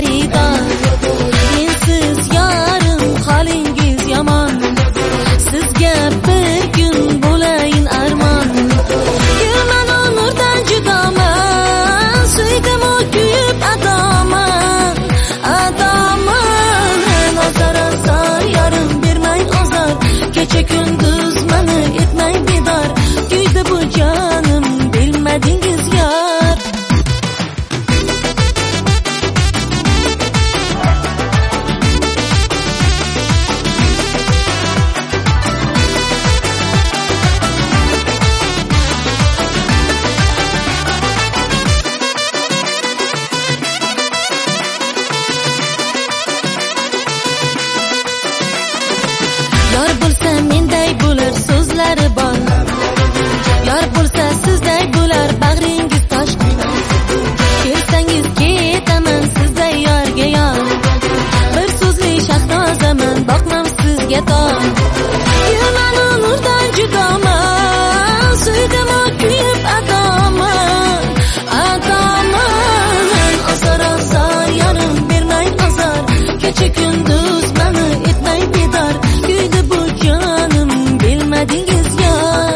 xaridor. Mensiz yarim holingiz yomon, sizga bir kun bo'layin armon. Yurmanu nurdan judoman, suydim u kuyib adoman. Azar azar yarim bermang ozor, kecha kunduz mani etmang bedor. Kuydi bu jonim bilmadingiz yor. Yor bo'lsa menday bo'lar so'zlari bor, yor bo'lsa sizday bo'lar bag'ringiz tosh. Kelsangiz ketaman sizday yorga yor, bir so'zli shahnozaman boqmam sizga tor. Yurmanu nurdan judoman, suydim u kuyib adoman. Azar azar yarim bermang ozor, kecha kunduz mani etmang bedor. Kuydi bu jonim bilmadingiz yor.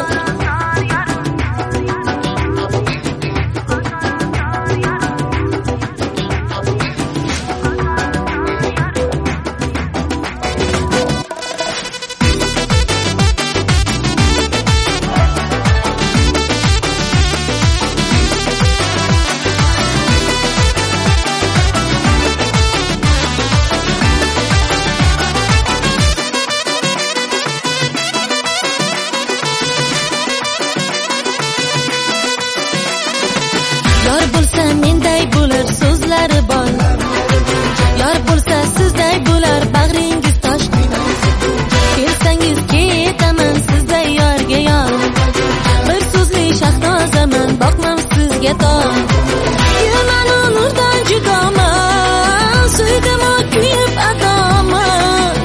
Yor bo'lsa menday bo'lar so'zlari bor, yor bo'lsa sizday bo'lar bag'ringiz tosh. Kelsangiz ketaman sizday yorga yor, bir so'zli shahnozaman boqmam sizga tor. Yurmanu nurdan judoman, suydim u kuyib adoman.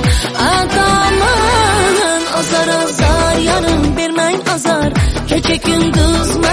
Azar azar yarim bermang ozor, kecha kunduz